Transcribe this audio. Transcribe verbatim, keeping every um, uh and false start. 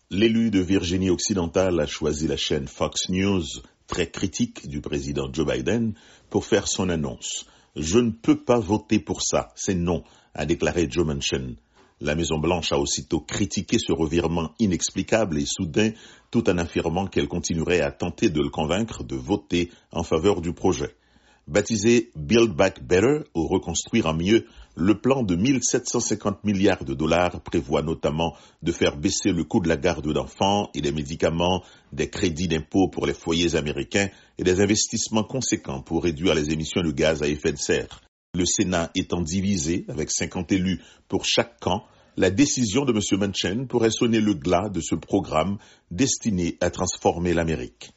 L'élu de Virginie-Occidentale a choisi la chaîne Fox News, très critique du président Joe Biden, pour faire son annonce. « Je ne peux pas voter pour ça, c'est non », a déclaré Joe Manchin. La Maison-Blanche a aussitôt critiqué ce revirement inexplicable et soudain, tout en affirmant qu'elle continuerait à tenter de le convaincre de voter en faveur du projet. Baptisé Build Back Better, ou Reconstruire en mieux, le plan de mille sept cent cinquante milliards de dollars prévoit notamment de faire baisser le coût de la garde d'enfants et des médicaments, des crédits d'impôt pour les foyers américains et des investissements conséquents pour réduire les émissions de gaz à effet de serre. Le Sénat étant divisé, avec cinquante élus pour chaque camp, la décision de M. Manchin pourrait sonner le glas de ce programme destiné à transformer l'Amérique.